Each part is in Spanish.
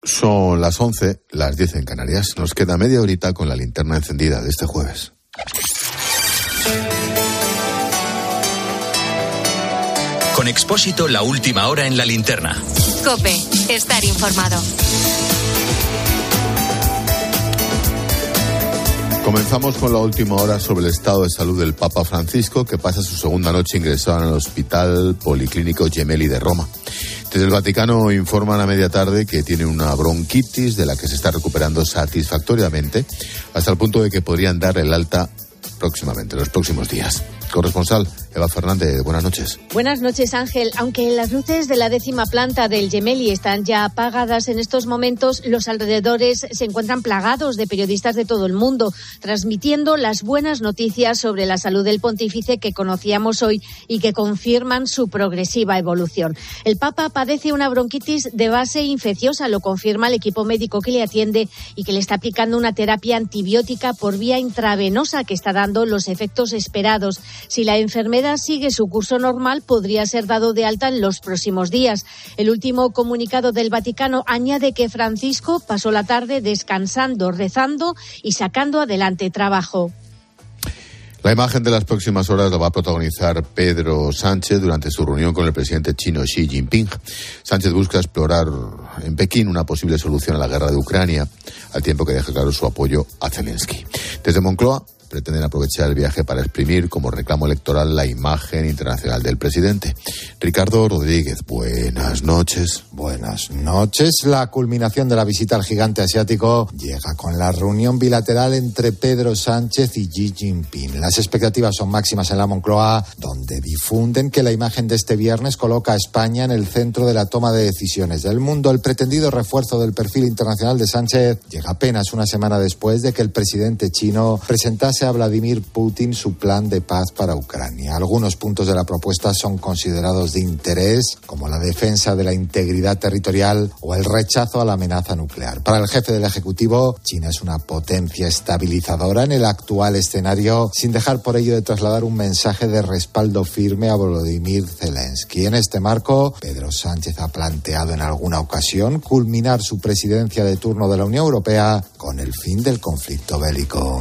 Son las 11, las 10 en Canarias. Nos queda media horita con la linterna encendida de este jueves. Con Expósito, la última hora en la linterna. COPE, estar informado. Comenzamos con la última hora sobre el estado de salud del Papa Francisco, que pasa su segunda noche ingresado en el Hospital Policlínico Gemelli de Roma. Desde el Vaticano informan a media tarde que tiene una bronquitis de la que se está recuperando satisfactoriamente, hasta el punto de que podrían dar el alta próximamente, en los próximos días. Corresponsal Eva Fernández, buenas noches. Buenas noches, Ángel. Aunque las luces de la 10ª planta del Gemelli están ya apagadas en estos momentos, los alrededores se encuentran plagados de periodistas de todo el mundo, transmitiendo las buenas noticias sobre la salud del pontífice que conocíamos hoy y que confirman su progresiva evolución. El Papa padece una bronquitis de base infecciosa, lo confirma el equipo médico que le atiende y que le está aplicando una terapia antibiótica por vía intravenosa que está dando los efectos esperados. Si la enfermedad sigue su curso normal, podría ser dado de alta en los próximos días. El último comunicado del Vaticano añade que Francisco pasó la tarde descansando, rezando y sacando adelante trabajo. La imagen de las próximas horas la va a protagonizar Pedro Sánchez durante su reunión con el presidente chino Xi Jinping. Sánchez busca explorar en Pekín una posible solución a la guerra de Ucrania, al tiempo que deja claro su apoyo a Zelensky. Desde Moncloa pretenden aprovechar el viaje para exprimir como reclamo electoral la imagen internacional del presidente. Ricardo Rodríguez, buenas noches. Buenas noches. La culminación de la visita al gigante asiático llega con la reunión bilateral entre Pedro Sánchez y Xi Jinping. Las expectativas son máximas en la Moncloa, donde difunden que la imagen de este viernes coloca a España en el centro de la toma de decisiones del mundo. El pretendido refuerzo del perfil internacional de Sánchez llega apenas una semana después de que el presidente chino presentase a Vladimir Putin su plan de paz para Ucrania. Algunos puntos de la propuesta son considerados de interés, como la defensa de la integridad territorial o el rechazo a la amenaza nuclear. Para el jefe del Ejecutivo, China es una potencia estabilizadora en el actual escenario, sin dejar por ello de trasladar un mensaje de respaldo firme a Volodymyr Zelensky. En este marco, Pedro Sánchez ha planteado en alguna ocasión culminar su presidencia de turno de la Unión Europea con el fin del conflicto bélico.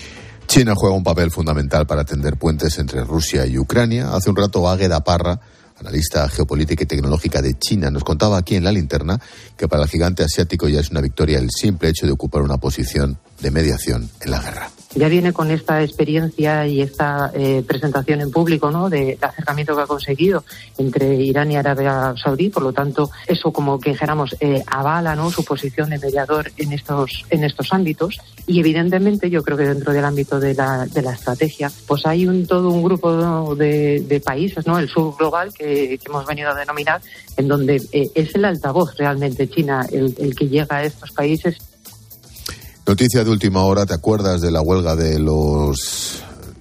China juega un papel fundamental para tender puentes entre Rusia y Ucrania. Hace un rato Águeda Parra, analista geopolítica y tecnológica de China, nos contaba aquí en la linterna que para el gigante asiático ya es una victoria el simple hecho de ocupar una posición de mediación en la guerra. Ya viene con esta experiencia y esta presentación en público, ¿no?, de acercamiento que ha conseguido entre Irán y Arabia Saudí. Por lo tanto, eso como que dijéramos avala, ¿no?, su posición de mediador en estos ámbitos. Y evidentemente yo creo que dentro del ámbito de la estrategia, pues hay todo un grupo de países, ¿no?, el sur global que hemos venido a denominar, en donde es el altavoz realmente China el que llega a estos países. Noticia de última hora, ¿te acuerdas de la huelga de los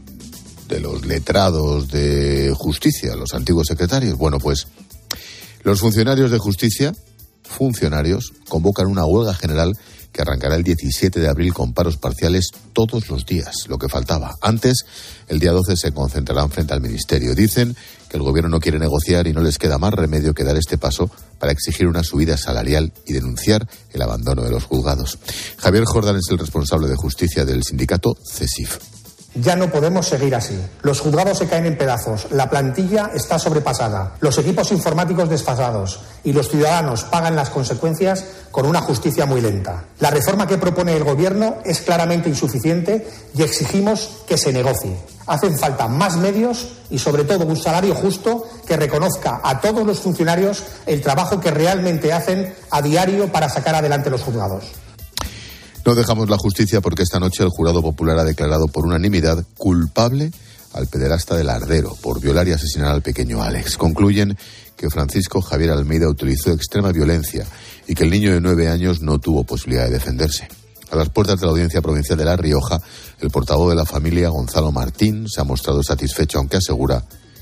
letrados de justicia, los antiguos secretarios? Bueno, pues los funcionarios de justicia, convocan una huelga general que arrancará el 17 de abril con paros parciales todos los días, lo que faltaba. Antes, el día 12 se concentrarán frente al Ministerio. Dicen que el gobierno no quiere negociar y no les queda más remedio que dar este paso para exigir una subida salarial y denunciar el abandono de los juzgados. Javier Jordán es el responsable de justicia del sindicato CESIF. Ya no podemos seguir así. Los juzgados se caen en pedazos, la plantilla está sobrepasada, los equipos informáticos desfasados y los ciudadanos pagan las consecuencias con una justicia muy lenta. La reforma que propone el Gobierno es claramente insuficiente y exigimos que se negocie. Hacen falta más medios y, sobre todo, un salario justo que reconozca a todos los funcionarios el trabajo que realmente hacen a diario para sacar adelante los juzgados. No dejamos la justicia porque esta noche el jurado popular ha declarado por unanimidad culpable al pederasta del Ardero por violar y asesinar al pequeño Alex. Concluyen que Francisco Javier Almeida utilizó extrema violencia y que el niño de 9 años no tuvo posibilidad de defenderse. A las puertas de la Audiencia Provincial de La Rioja, el portavoz de la familia, Gonzalo Martín, se ha mostrado satisfecho, aunque asegura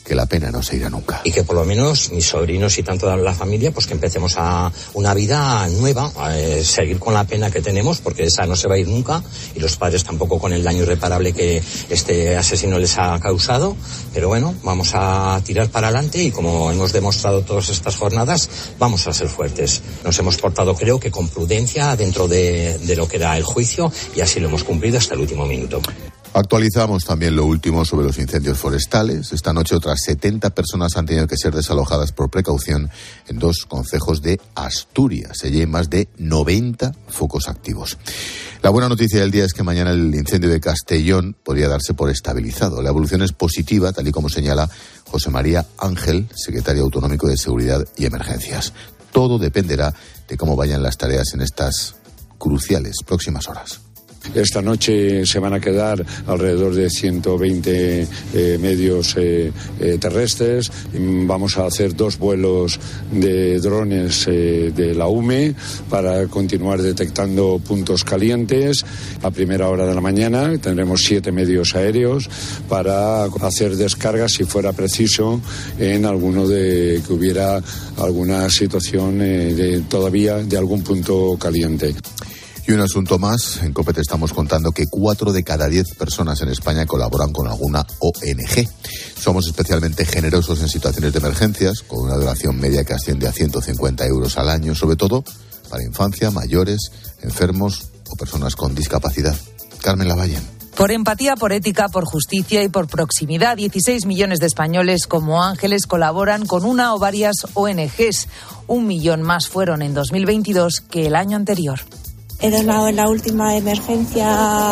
que la pena no se irá nunca. Y que por lo menos mis sobrinos y tanto la familia, pues que empecemos a una vida nueva, a seguir con la pena que tenemos, porque esa no se va a ir nunca, y los padres tampoco con el daño irreparable que este asesino les ha causado. Pero bueno, vamos a tirar para adelante y como hemos demostrado todas estas jornadas, vamos a ser fuertes. Nos hemos portado, creo que con prudencia dentro de lo que era el juicio, y así lo hemos cumplido hasta el último minuto. Actualizamos también lo último sobre los incendios forestales. Esta noche otras 70 personas han tenido que ser desalojadas por precaución en 2 concejos de Asturias. Allí hay más de 90 focos activos. La buena noticia del día es que mañana el incendio de Castellón podría darse por estabilizado. La evolución es positiva, tal y como señala José María Ángel, secretario autonómico de Seguridad y Emergencias. Todo dependerá de cómo vayan las tareas en estas cruciales próximas horas. Esta noche se van a quedar alrededor de 120 medios terrestres. Vamos a hacer 2 vuelos de drones de la UME para continuar detectando puntos calientes. A primera hora de la mañana tendremos 7 medios aéreos para hacer descargas si fuera preciso en alguno que hubiera alguna situación todavía de algún punto caliente. Y un asunto más, en COPE te estamos contando que 4 de cada 10 personas en España colaboran con alguna ONG. Somos especialmente generosos en situaciones de emergencias, con una duración media que asciende a 150 euros al año, sobre todo para infancia, mayores, enfermos o personas con discapacidad. Carmen Lavallén. Por empatía, por ética, por justicia y por proximidad, 16 millones de españoles como Ángeles colaboran con una o varias ONGs. 1 millón más fueron en 2022 que el año anterior. He donado en la última emergencia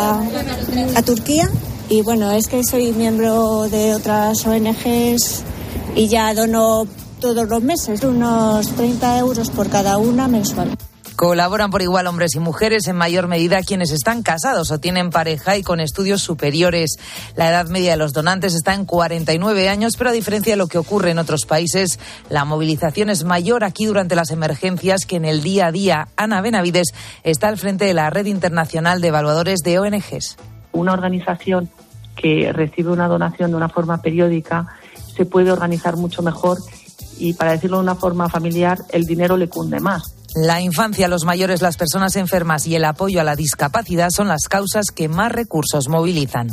a Turquía y bueno, es que soy miembro de otras ONGs y ya dono todos los meses unos 30 euros por cada una mensual. Colaboran por igual hombres y mujeres, en mayor medida quienes están casados o tienen pareja y con estudios superiores. La edad media de los donantes está en 49 años, pero a diferencia de lo que ocurre en otros países, la movilización es mayor aquí durante las emergencias que en el día a día. Ana Benavides está al frente de la Red Internacional de Evaluadores de ONGs. Una organización que recibe una donación de una forma periódica se puede organizar mucho mejor y, para decirlo de una forma familiar, el dinero le cunde más. La infancia, los mayores, las personas enfermas y el apoyo a la discapacidad son las causas que más recursos movilizan.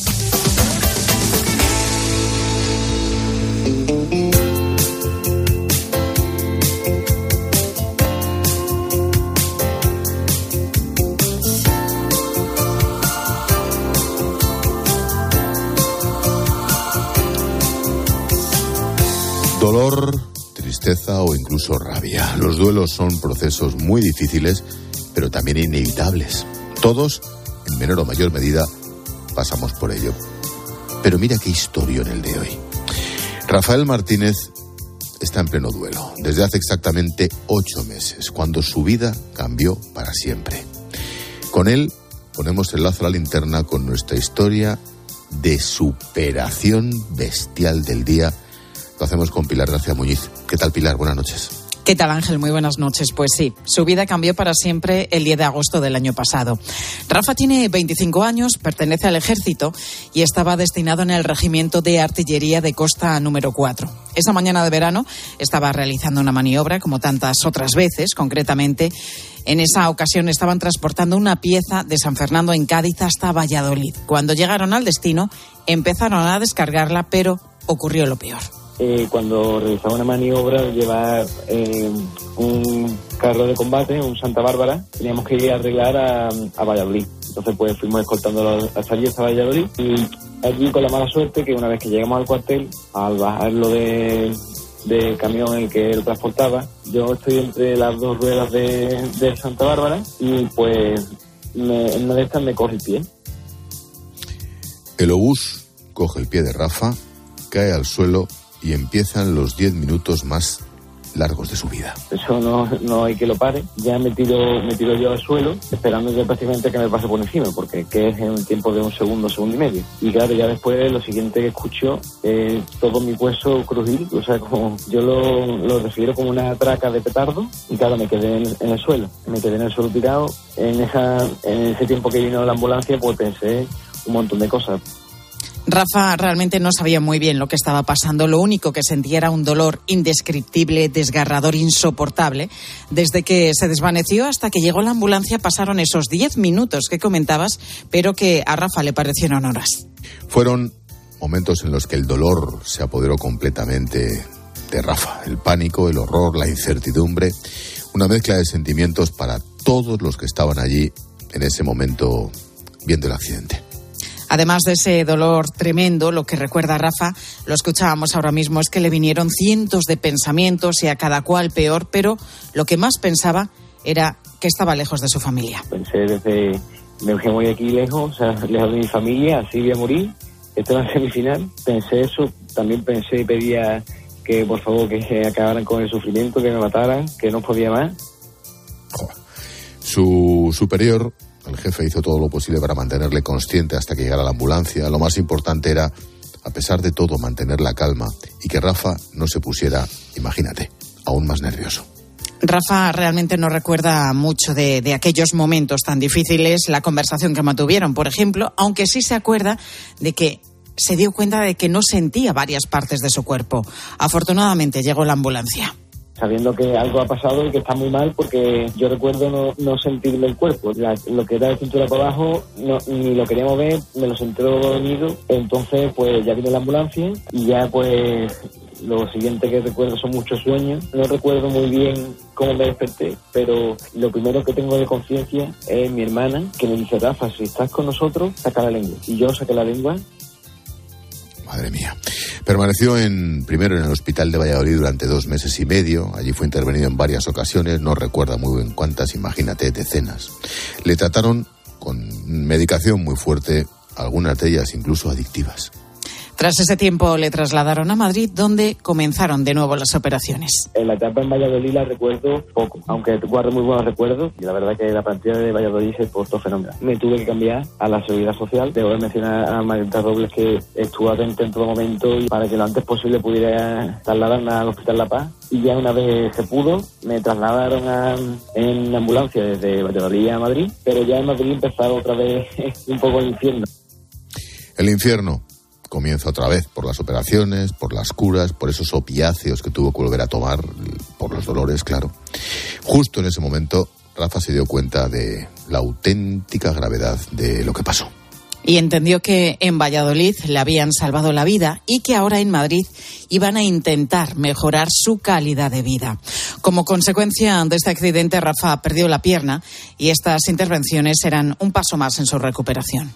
Dolor, tristeza o incluso rabia. Los duelos son procesos muy difíciles, pero también inevitables. Todos, en menor o mayor medida, pasamos por ello. Pero mira qué historión el de hoy. Rafael Martínez está en pleno duelo, desde hace exactamente 8 meses, cuando su vida cambió para siempre. Con él ponemos el lazo a la linterna con nuestra historia de superación bestial del día. Lo hacemos con Pilar García Muñiz. ¿Qué tal, Pilar? Buenas noches. ¿Qué tal, Ángel? Muy buenas noches. Pues sí, su vida cambió para siempre el 10 de agosto del año pasado. Rafa tiene 25 años, pertenece al ejército y estaba destinado en el Regimiento de Artillería de Costa número 4. Esa mañana de verano estaba realizando una maniobra, como tantas otras veces, concretamente. En esa ocasión estaban transportando una pieza de San Fernando en Cádiz hasta Valladolid. Cuando llegaron al destino, empezaron a descargarla, pero ocurrió lo peor. Cuando realizaba una maniobra, llevar un carro de combate, un Santa Bárbara, teníamos que ir a arreglar a Valladolid. Entonces pues fuimos escoltándolo hasta allí, hasta Valladolid, y allí con la mala suerte que una vez que llegamos al cuartel, al bajarlo del camión en el que él transportaba, yo estoy entre las 2 ruedas de Santa Bárbara y pues en una de estas me coge el pie. El obús coge el pie de Rafa, cae al suelo y empiezan los 10 minutos más largos de su vida. Eso no hay que lo pare. Ya me tiro yo al suelo, esperando ya prácticamente que me pase por encima, porque que es en un tiempo de un segundo y medio. Y claro, ya después lo siguiente que escucho es todo mi hueso crujir, o sea, como yo lo refiero como una traca de petardo, y claro, me quedé en el suelo. Me quedé en el suelo tirado. En ese tiempo que vino la ambulancia, pues pensé un montón de cosas. Rafa realmente no sabía muy bien lo que estaba pasando. Lo único que sentía era un dolor indescriptible, desgarrador, insoportable. Desde que se desvaneció hasta que llegó la ambulancia pasaron esos 10 minutos que comentabas, pero que a Rafa le parecieron horas. Fueron momentos en los que el dolor se apoderó completamente de Rafa. El pánico, el horror, la incertidumbre. Una mezcla de sentimientos para todos los que estaban allí en ese momento viendo el accidente. Además de ese dolor tremendo, lo que recuerda a Rafa, lo escuchábamos ahora mismo, es que le vinieron cientos de pensamientos y a cada cual peor, pero lo que más pensaba era que estaba lejos de su familia. Pensé desde, me voy aquí lejos, o sea, lejos de mi familia, así voy a morir, esto va a ser mi final. Pensé eso, también pensé y pedía que por favor que acabaran con el sufrimiento, que me mataran, que no podía más. Su superior, el jefe, hizo todo lo posible para mantenerle consciente hasta que llegara la ambulancia. Lo más importante era, a pesar de todo, mantener la calma y que Rafa no se pusiera, imagínate, aún más nervioso. Rafa realmente no recuerda mucho de aquellos momentos tan difíciles, la conversación que mantuvieron, por ejemplo, aunque sí se acuerda de que se dio cuenta de que no sentía varias partes de su cuerpo. Afortunadamente llegó la ambulancia. Sabiendo que algo ha pasado y que está muy mal, porque yo recuerdo no sentirme el cuerpo. Lo que era de cintura para abajo, ni lo quería mover, me lo sentí dormido. Entonces, pues ya vino la ambulancia y ya pues lo siguiente que recuerdo son muchos sueños. No recuerdo muy bien cómo me desperté, pero lo primero que tengo de conciencia es mi hermana, que me dice: Rafa, si estás con nosotros, saca la lengua. Y yo saqué la lengua. Madre mía. Permaneció primero en el hospital de Valladolid durante 2 meses y medio. Allí fue intervenido en varias ocasiones, no recuerda muy bien cuántas, imagínate, decenas. Le trataron con medicación muy fuerte, algunas de ellas incluso adictivas. Tras ese tiempo le trasladaron a Madrid, donde comenzaron de nuevo las operaciones. En la etapa en Valladolid la recuerdo poco, aunque guardo muy buenos recuerdos, y la verdad que la plantilla de Valladolid se portó fenomenal. Me tuve que cambiar a la Seguridad Social. Debo mencionar a Marta Robles, que estuvo atenta en todo momento y para que lo antes posible pudiera trasladarme al Hospital La Paz. Y ya una vez se pudo, me trasladaron en ambulancia desde Valladolid a Madrid, pero ya en Madrid empezaron otra vez un poco el infierno. El infierno comienza otra vez por las operaciones, por las curas, por esos opiáceos que tuvo que volver a tomar, por los dolores, claro. Justo en ese momento, Rafa se dio cuenta de la auténtica gravedad de lo que pasó. Y entendió que en Valladolid le habían salvado la vida y que ahora en Madrid iban a intentar mejorar su calidad de vida. Como consecuencia de este accidente, Rafa perdió la pierna y estas intervenciones eran un paso más en su recuperación.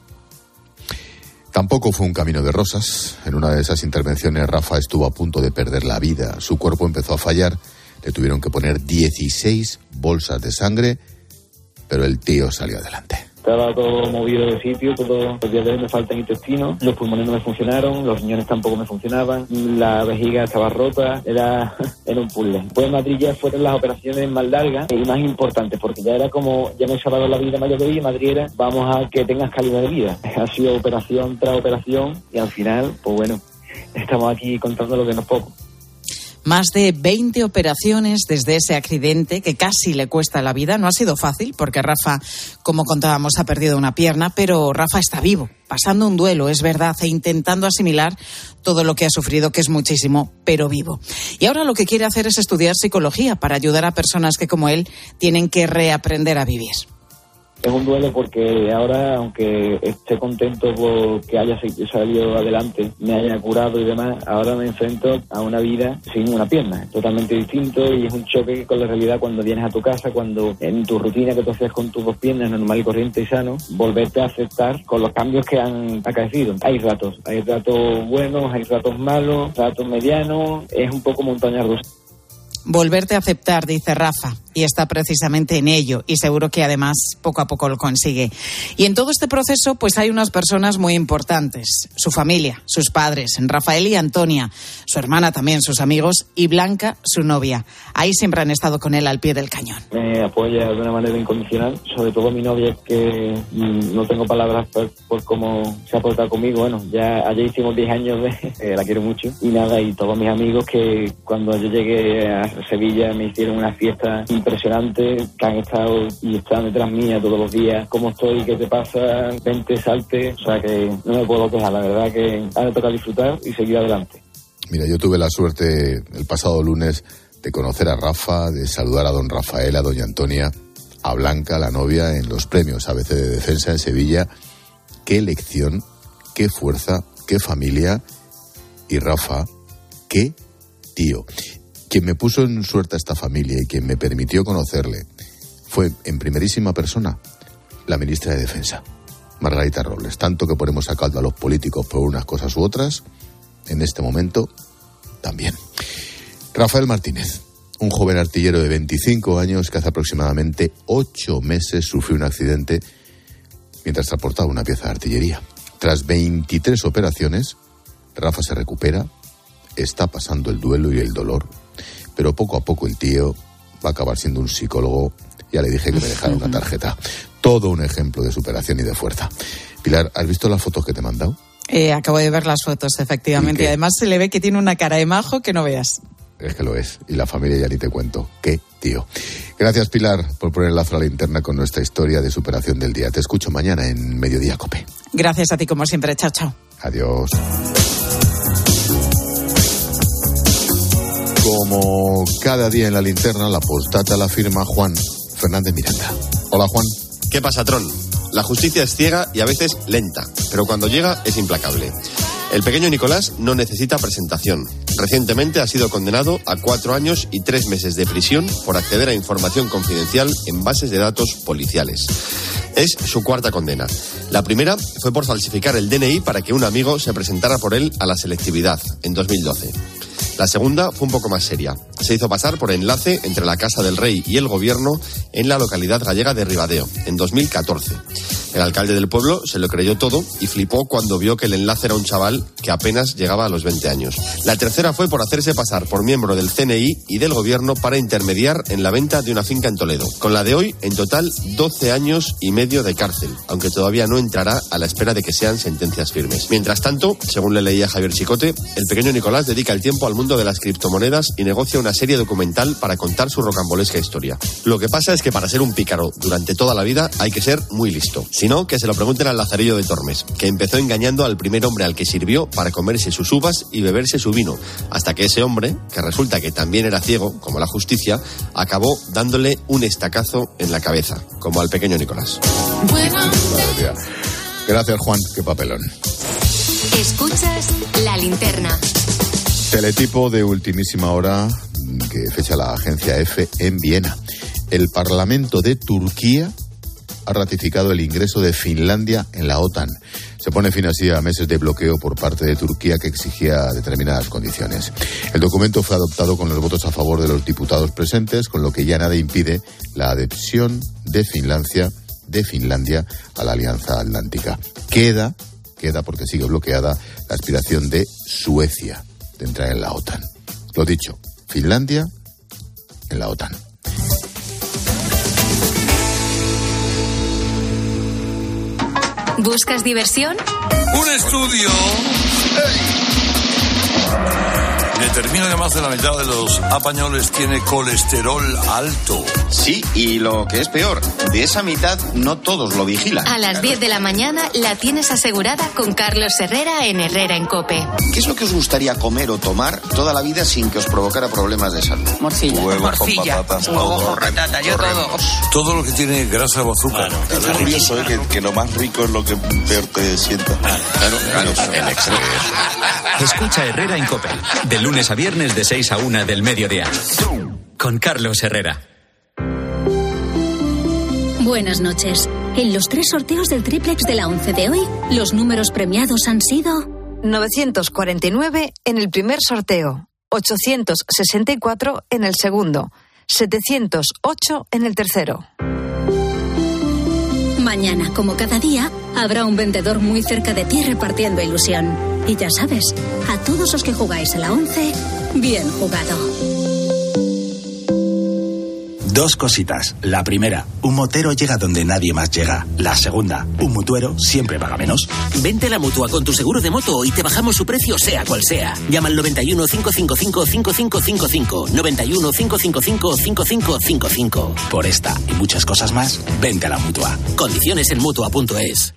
Tampoco fue un camino de rosas. En una de esas intervenciones Rafa estuvo a punto de perder la vida. Su cuerpo empezó a fallar. Le tuvieron que poner 16 bolsas de sangre, pero el tío salió adelante. Estaba todo movido de sitio, los diabetes me faltan intestinos, los pulmones no me funcionaron, los riñones tampoco me funcionaban, la vejiga estaba rota, era un puzzle. Después en Madrid ya fueron las operaciones más largas y más importantes, porque ya era como, ya me he salvado la vida mayor de vida, y Madrid era, vamos a que tengas calidad de vida. Ha sido operación tras operación y al final, pues bueno, estamos aquí contando lo que no es poco. Más de 20 operaciones desde ese accidente que casi le cuesta la vida. No ha sido fácil porque Rafa, como contábamos, ha perdido una pierna, pero Rafa está vivo, pasando un duelo, es verdad, e intentando asimilar todo lo que ha sufrido, que es muchísimo, pero vivo. Y ahora lo que quiere hacer es estudiar psicología para ayudar a personas que, como él, tienen que reaprender a vivir. Es un duelo porque ahora, aunque esté contento por que haya salido adelante, me haya curado y demás, ahora me enfrento a una vida sin una pierna. Es totalmente distinto y es un choque con la realidad cuando vienes a tu casa, cuando en tu rutina que tú hacías con tus 2 piernas, normal y corriente y sano, volverte a aceptar con los cambios que han acaecido. Hay ratos buenos, hay ratos malos, ratos medianos, es un poco montaña rusa. Volverte a aceptar, dice Rafa, y está precisamente en ello, y seguro que además poco a poco lo consigue. Y en todo este proceso pues hay unas personas muy importantes, su familia, sus padres, Rafael y Antonia, su hermana también, sus amigos, y Blanca, su novia. Ahí siempre han estado con él al pie del cañón. Me apoya de una manera incondicional, sobre todo mi novia, que no tengo palabras por cómo se ha portado conmigo. Bueno, ya ayer hicimos 10 años la quiero mucho, y nada, y todos mis amigos que cuando yo llegué Sevilla me hicieron una fiesta impresionante, que han estado y están detrás mía todos los días. ¿Cómo estoy? ¿Qué te pasa? Vente, salte. O sea que no me puedo quejar, la verdad que ahora toca disfrutar y seguir adelante. Mira, yo tuve la suerte el pasado lunes de conocer a Rafa, de saludar a don Rafael, a doña Antonia, a Blanca, la novia, en los premios ABC de Defensa en Sevilla. Qué lección, qué fuerza, qué familia. Y Rafa, qué tío. Quien me puso en suerte a esta familia y quien me permitió conocerle fue, en primerísima persona, la ministra de Defensa, Margarita Robles. Tanto que ponemos a caldo a los políticos por unas cosas u otras, en este momento también. Rafael Martínez, un joven artillero de 25 años que hace aproximadamente 8 meses sufrió un accidente mientras transportaba una pieza de artillería. Tras 23 operaciones, Rafa se recupera, está pasando el duelo y el dolor, pero poco a poco el tío va a acabar siendo un psicólogo. Ya le dije que me dejara una tarjeta. Todo un ejemplo de superación y de fuerza. Pilar, ¿has visto las fotos que te he mandado? Acabo de ver las fotos, efectivamente. Y además se le ve que tiene una cara de majo que no veas. Es que lo es. Y la familia ya ni te cuento. ¡Qué tío! Gracias, Pilar, por poner el lazo a la linterna con nuestra historia de superación del día. Te escucho mañana en Mediodía COPE. Gracias a ti, como siempre. Chao, chao. Adiós. Como cada día en la linterna, la postdata la firma Juan Fernández Miranda. Hola, Juan. ¿Qué pasa, Tron? La justicia es ciega y a veces lenta, pero cuando llega es implacable. El pequeño Nicolás no necesita presentación. Recientemente ha sido condenado a 4 años y 3 meses de prisión por acceder a información confidencial en bases de datos policiales. Es su 4ª condena. La primera fue por falsificar el DNI para que un amigo se presentara por él a la selectividad en 2012. La segunda fue un poco más seria. Se hizo pasar por enlace entre la Casa del Rey y el gobierno en la localidad gallega de Ribadeo, en 2014. El alcalde del pueblo se lo creyó todo y flipó cuando vio que el enlace era un chaval que apenas llegaba a los 20 años. La tercera fue por hacerse pasar por miembro del CNI y del gobierno para intermediar en la venta de una finca en Toledo. Con la de hoy, en total, 12 años y medio de cárcel, aunque todavía no entrará a la espera de que sean sentencias firmes. Mientras tanto, según le leía Javier Chicote, el pequeño Nicolás dedica el tiempo al mundo de las criptomonedas y negocia una serie documental para contar su rocambolesca historia. Lo que pasa es que para ser un pícaro durante toda la vida hay que ser muy listo. Si no, que se lo pregunten al Lazarillo de Tormes, que empezó engañando al primer hombre al que sirvió para comerse sus uvas y beberse su vino, hasta que ese hombre, que resulta que también era ciego, como la justicia, acabó dándole un estacazo en la cabeza, como al pequeño Nicolás. Gracias, Juan, qué papelón. Escuchas La Linterna. Teletipo de ultimísima hora que fecha la agencia EFE en Viena. El Parlamento de Turquía ha ratificado el ingreso de Finlandia en la OTAN. Se pone fin así a meses de bloqueo por parte de Turquía que exigía determinadas condiciones. El documento fue adoptado con los votos a favor de los diputados presentes, con lo que ya nada impide la adhesión de Finlandia a la Alianza Atlántica. Queda, porque sigue bloqueada, la aspiración de Suecia de entrar en la OTAN. Lo dicho, Finlandia en la OTAN. ¿Buscas diversión? Un estudio determina que más de la mitad de los españoles tiene colesterol alto. Sí, y lo que es peor, de esa mitad no todos lo vigilan. A las 10 de la mañana la tienes asegurada con Carlos Herrera en Herrera en COPE. ¿Qué es lo que os gustaría comer o tomar toda la vida sin que os provocara problemas de salud? Morcilla. Huevos con patatas, huevos con patata, yo todo. Todo lo que tiene grasa o azúcar. Claro. Es curioso, que lo más rico es lo que peor te sienta. Claro, el exceso. Escucha Herrera en COPE, de lunes a viernes de 6 a 1 del mediodía. Con Carlos Herrera. Buenas noches. En los 3 sorteos del triplex de la 11 de hoy, los números premiados han sido 949 en el primer sorteo, 864 en el segundo, 708 en el tercero. Mañana, como cada día, habrá un vendedor muy cerca de ti repartiendo ilusión. Y ya sabes, a todos los que jugáis a la 11, bien jugado. Dos cositas. La primera, un motero llega donde nadie más llega. La segunda, un mutuero siempre paga menos. Vente a la Mutua con tu seguro de moto y te bajamos su precio sea cual sea. Llama al 91 555 5555. 91 555 5555. Por esta y muchas cosas más, vente a la Mutua. Condiciones en Mutua.es.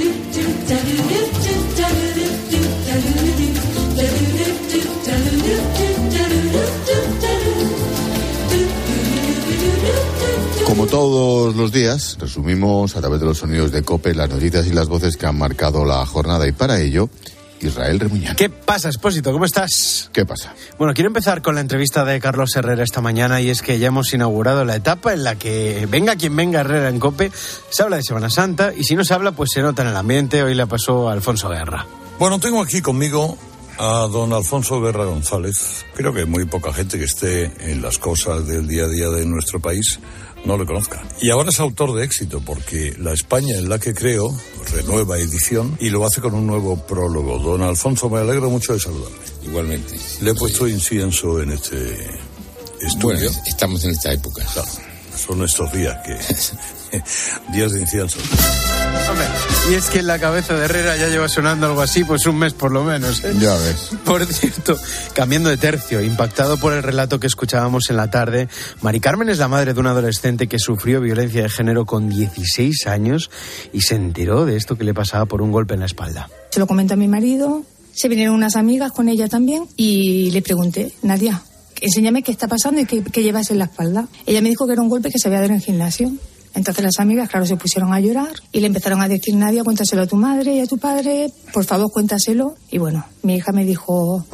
Como todos los días, resumimos a través de los sonidos de COPE las noticias y las voces que han marcado la jornada, y para ello, Israel Remuñán. ¿Qué pasa, Expósito? ¿Cómo estás? ¿Qué pasa? Bueno, quiero empezar con la entrevista de Carlos Herrera esta mañana, y es que ya hemos inaugurado la etapa en la que, venga quien venga, Herrera en COPE, se habla de Semana Santa, y si no se habla, pues se nota en el ambiente. Hoy le pasó a Alfonso Guerra. Bueno, tengo aquí conmigo a don Alfonso Guerra González. Creo que muy poca gente que esté en las cosas del día a día de nuestro país no le conozca. Y ahora es autor de éxito, porque La España en la que creo renueva edición y lo hace con un nuevo prólogo. Don Alfonso, me alegro mucho de saludarle. Igualmente. Le he puesto incienso en este estudio. Bueno, estamos en esta época. Claro, son estos días que... días de incienso. Hombre, y es que en la cabeza de Herrera ya lleva sonando algo así, pues un mes por lo menos, ¿eh? Ya ves. Por cierto, cambiando de tercio, impactado por el relato que escuchábamos en la tarde, Mari Carmen es la madre de un adolescente que sufrió violencia de género con 16 años y se enteró de esto que le pasaba por un golpe en la espalda. Se lo comenté a mi marido, se vinieron unas amigas con ella también y le pregunté, Nadia, enséñame qué está pasando y qué llevas en la espalda. Ella me dijo que era un golpe que se había dado en el gimnasio. Entonces las amigas, claro, se pusieron a llorar y le empezaron a decir, Nadia, cuéntaselo a tu madre y a tu padre, por favor, cuéntaselo. Y bueno, mi hija me dijo,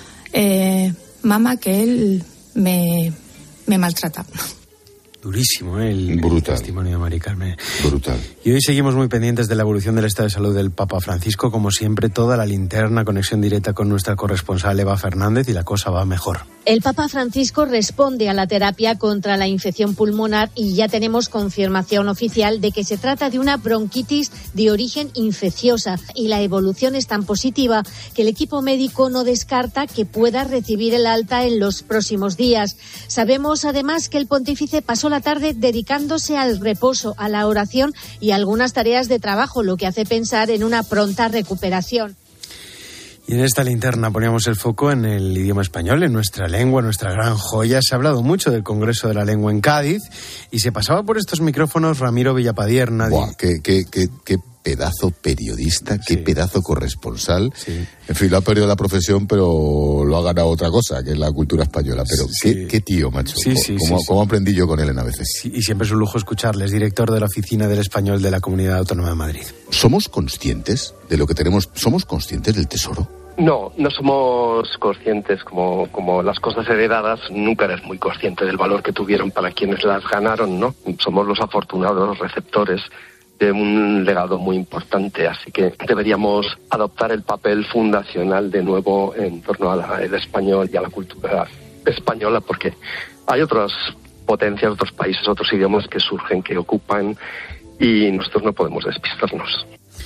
mamá, que él me maltrata. Durísimo, el Brutal. Testimonio de Mari Carmen. Brutal. Y hoy seguimos muy pendientes de la evolución del estado de salud del Papa Francisco. Como siempre, toda la linterna, conexión directa con nuestra corresponsal Eva Fernández, y la cosa va mejor. El Papa Francisco responde a la terapia contra la infección pulmonar y ya tenemos confirmación oficial de que se trata de una bronquitis de origen infecciosa, y la evolución es tan positiva que el equipo médico no descarta que pueda recibir el alta en los próximos días. Sabemos además que el pontífice pasó la tarde dedicándose al reposo, a la oración y a algunas tareas de trabajo, lo que hace pensar en una pronta recuperación. Y en esta linterna poníamos el foco en el idioma español, en nuestra lengua, nuestra gran joya. Se ha hablado mucho del Congreso de la Lengua en Cádiz y se pasaba por estos micrófonos Ramiro Villapadierna. Buah, qué pedazo periodista, qué pedazo corresponsal. Sí. En fin, lo ha perdido la profesión, pero lo ha ganado otra cosa, que es la cultura española. Pero sí. qué tío, macho. Sí, ¿Cómo aprendí yo con él en ABC? Sí, y siempre es un lujo escucharles, director de la Oficina del Español de la Comunidad Autónoma de Madrid. ¿Somos conscientes de lo que tenemos? ¿Somos conscientes del tesoro? No somos conscientes, como las cosas heredadas, nunca eres muy consciente del valor que tuvieron para quienes las ganaron, ¿no? Somos los afortunados receptores de un legado muy importante, así que deberíamos adoptar el papel fundacional de nuevo en torno al español y a la cultura española, porque hay otras potencias, otros países, otros idiomas que surgen, que ocupan, y nosotros no podemos despistarnos.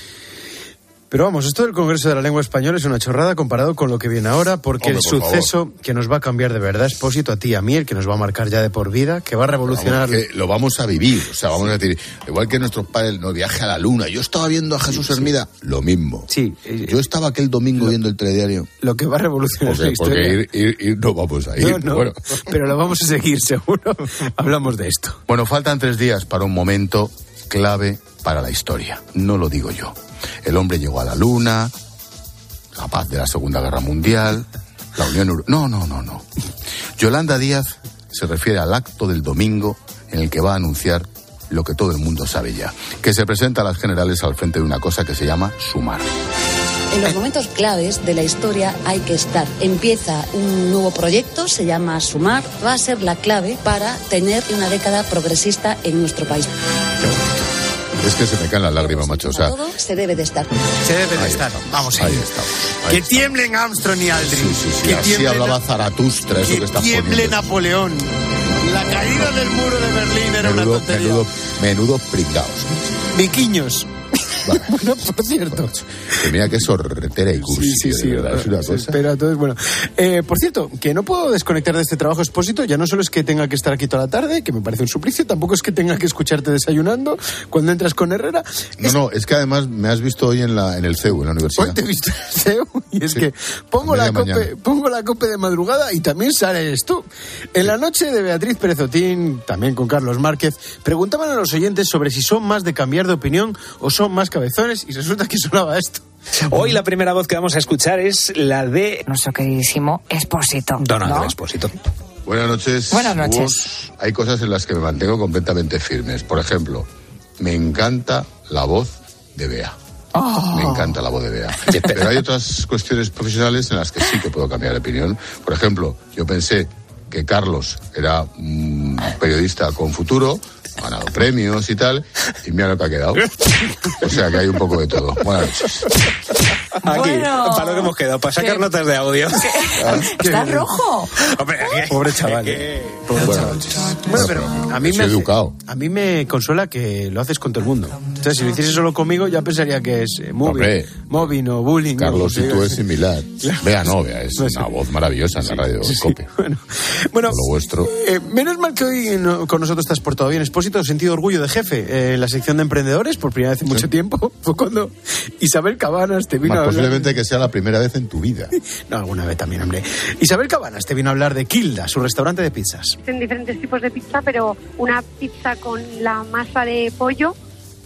Pero vamos, esto del Congreso de la Lengua Española es una chorrada comparado con lo que viene ahora, porque el suceso que nos va a cambiar de verdad, Expósito, a ti y a mí, el que nos va a marcar ya de por vida, que va a revolucionar... Vamos, que lo vamos a vivir, o sea, vamos a decir, igual que nuestros padres, no, viaje a la luna, yo estaba viendo a Jesús Hermida, lo mismo. Sí. Yo estaba aquel domingo viendo el telediario. Lo que va a revolucionar la historia. Porque ir no vamos a ir. No, bueno. Pero lo vamos a seguir, seguro. Hablamos de esto. Bueno, faltan 3 días para un momento clave para la historia, no lo digo yo. El hombre llegó a la luna, la paz de la Segunda Guerra Mundial, la Unión Europea... No. Yolanda Díaz se refiere al acto del domingo en el que va a anunciar lo que todo el mundo sabe ya, que se presenta a las generales al frente de una cosa que se llama Sumar. En los momentos claves de la historia hay que estar. Empieza un nuevo proyecto, se llama Sumar, va a ser la clave para tener una década progresista en nuestro país. Es que se me caen las lágrimas, macho. O sea, todo se debe de estar. Se debe de estar. Vamos ahí. Ahí estamos. Que tiemblen Armstrong y Aldrin. Sí. Así hablaba Zaratustra, eso que está poniendo. Que tiemble Napoleón. La caída del muro de Berlín era una tontería. Menudo pringaos. Viquiños. Bueno, por cierto. Que mira qué sorretera y cursi. Sí. Verdad, es una cosa. Espera, entonces, bueno. Por cierto, que no puedo desconectar de este trabajo Expósito. Ya no solo es que tenga que estar aquí toda la tarde, que me parece un suplicio, tampoco es que tenga que escucharte desayunando cuando entras con Herrera. No, es que además me has visto hoy en el CEU, en la universidad. Hoy te he visto en el CEU y es que pongo la COPE de madrugada y también sales tú. En la noche de Beatriz Pérez Otín, también con Carlos Márquez, preguntaban a los oyentes sobre si son más de cambiar de opinión o son más cabezones y resulta que sonaba esto. Hoy la primera voz que vamos a escuchar es la de nuestro queridísimo Expósito. Donaldo Expósito. Buenas noches. Buenas noches. Hay cosas en las que me mantengo completamente firmes. Por ejemplo, me encanta la voz de Bea. Me encanta la voz de Bea. Pero hay otras cuestiones profesionales en las que sí que puedo cambiar de opinión. Por ejemplo, yo pensé que Carlos era un periodista con futuro, ha ganado premios y tal, y mira lo que ha quedado. O sea que hay un poco de todo. Buenas noches. Aquí, para lo que hemos quedado, para sacar notas de audio. ¿Está rojo? Hombre, pobre chaval. Bueno, pero a mí me consuela que lo haces con todo el mundo. Entonces, si lo hiciese solo conmigo, ya pensaría que es mobbing o bullying. Carlos, y tú es similar. Vea, es una voz maravillosa en la radio COPE. Bueno, lo vuestro. Menos mal que hoy con nosotros estás por todo bien. Expósito, sentido orgullo de jefe. En la sección de emprendedores, por primera vez en mucho tiempo, fue cuando Isabel Cabanas te vino a hablar. Posiblemente que sea la primera vez en tu vida. No, alguna vez también, hombre. Isabel Cabanas te vino a hablar de Kilda, su restaurante de pizzas. En diferentes tipos de pizza, pero una pizza con la masa de pollo.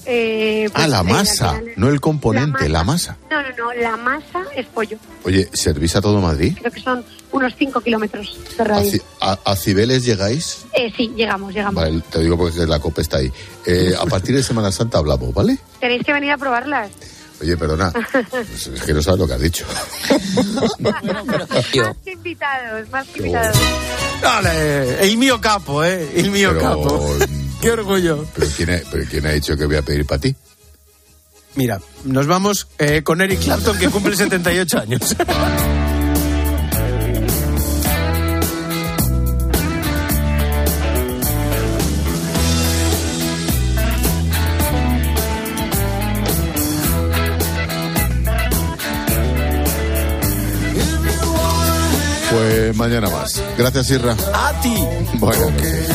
La masa, no el componente, la masa. No, la masa es pollo. Oye, ¿servís a todo Madrid? Creo que son unos 5 kilómetros de radio. ¿A Cibeles llegáis? Sí, llegamos. Vale, te digo porque la COPE está ahí. A partir de Semana Santa hablamos, ¿vale? Tenéis que venir a probarlas. Oye, perdona, pues es que no sabes lo que has dicho. Más que invitados. Dale, el mío capo, el mío capo. Qué orgullo. ¿Pero quién ha dicho que voy a pedir para ti? Mira, nos vamos con Eric Clapton, que cumple 78 años. Pues mañana más. Gracias, Irra. A ti. Bueno.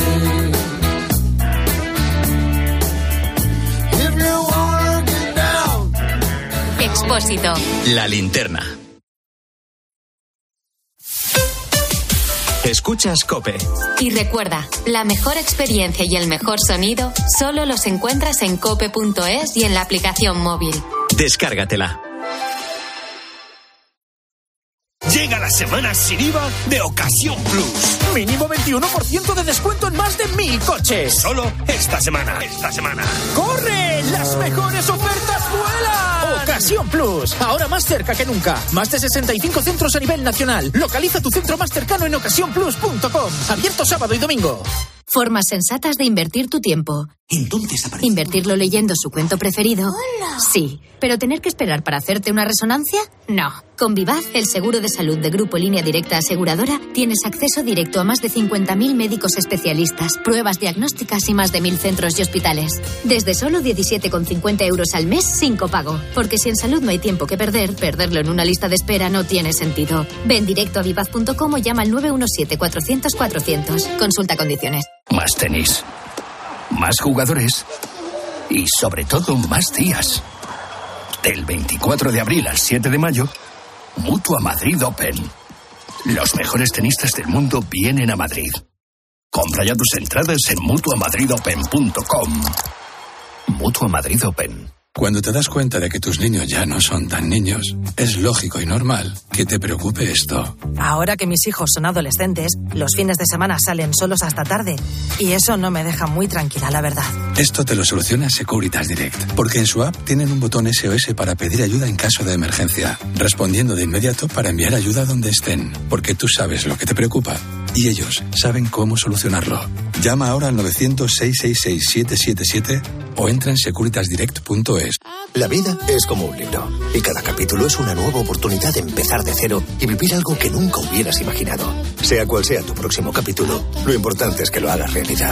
Expósito. La linterna. Escuchas COPE. Y recuerda, la mejor experiencia y el mejor sonido solo los encuentras en cope.es y en la aplicación móvil. Descárgatela. Llega la semana sin IVA de Ocasión Plus. Mínimo 21% de descuento en más de 1.000 coches. Solo esta semana. ¡Corre! ¡Las mejores ofertas vuelan! Ocasión Plus. Ahora más cerca que nunca. Más de 65 centros a nivel nacional. Localiza tu centro más cercano en ocasiónplus.com. Abierto sábado y domingo. Formas sensatas de invertir tu tiempo. Entonces aparece. ¿Invertirlo leyendo su cuento preferido? ¡Hola! Sí. ¿Pero tener que esperar para hacerte una resonancia? No. Con Vivaz, el seguro de salud de Grupo Línea Directa Aseguradora, tienes acceso directo a más de 50.000 médicos especialistas, pruebas diagnósticas y más de 1.000 centros y hospitales. Desde solo 17,50 euros al mes sin copago. Porque si en salud no hay tiempo que perder, perderlo en una lista de espera no tiene sentido. Ven directo a vivaz.com o llama al 917-400-400. Consulta condiciones. Más tenis. Más jugadores. Y sobre todo más días. Del 24 de abril al 7 de mayo, Mutua Madrid Open. Los mejores tenistas del mundo vienen a Madrid. Compra ya tus entradas en mutuamadridopen.com. Mutua Madrid Open. Cuando te das cuenta de que tus niños ya no son tan niños, es lógico y normal que te preocupe esto. Ahora que mis hijos son adolescentes, los fines de semana salen solos hasta tarde. Y eso no me deja muy tranquila, la verdad. Esto te lo soluciona Securitas Direct, porque en su app tienen un botón SOS para pedir ayuda en caso de emergencia, respondiendo de inmediato para enviar ayuda donde estén, porque tú sabes lo que te preocupa y ellos saben cómo solucionarlo. Llama ahora al 900-666-777 o entra en securitasdirect.es. La vida es como un libro y cada capítulo es una nueva oportunidad de empezar de cero y vivir algo que nunca hubieras imaginado. Sea cual sea tu próximo capítulo, lo importante es que lo hagas realidad.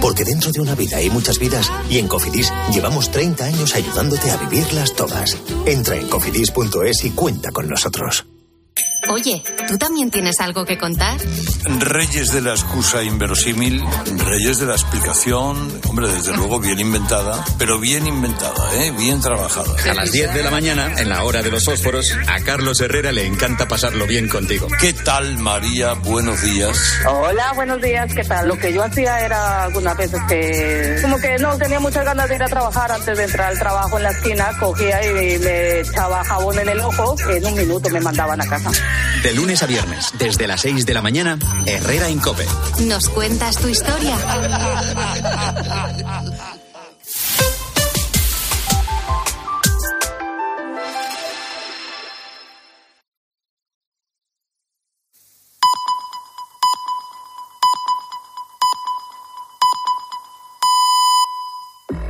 Porque dentro de una vida hay muchas vidas y en Cofidis llevamos 30 años ayudándote a vivirlas todas. Entra en cofidis.es y cuenta con nosotros. Oye, ¿tú también tienes algo que contar? Reyes de la excusa inverosímil, reyes de la explicación, hombre, desde luego bien inventada, pero bien inventada, bien trabajada. A las 10 de la mañana, en la hora de los fósforos, a Carlos Herrera le encanta pasarlo bien contigo. ¿Qué tal, María? Buenos días. Hola, buenos días, ¿qué tal? Lo que yo hacía era algunas veces que como que no tenía muchas ganas de ir a trabajar antes de entrar al trabajo en la esquina, cogía y me echaba jabón en el ojo, en un minuto me mandaban a casa. De lunes a viernes, desde las 6 de la mañana, Herrera en COPE. ¿Nos cuentas tu historia?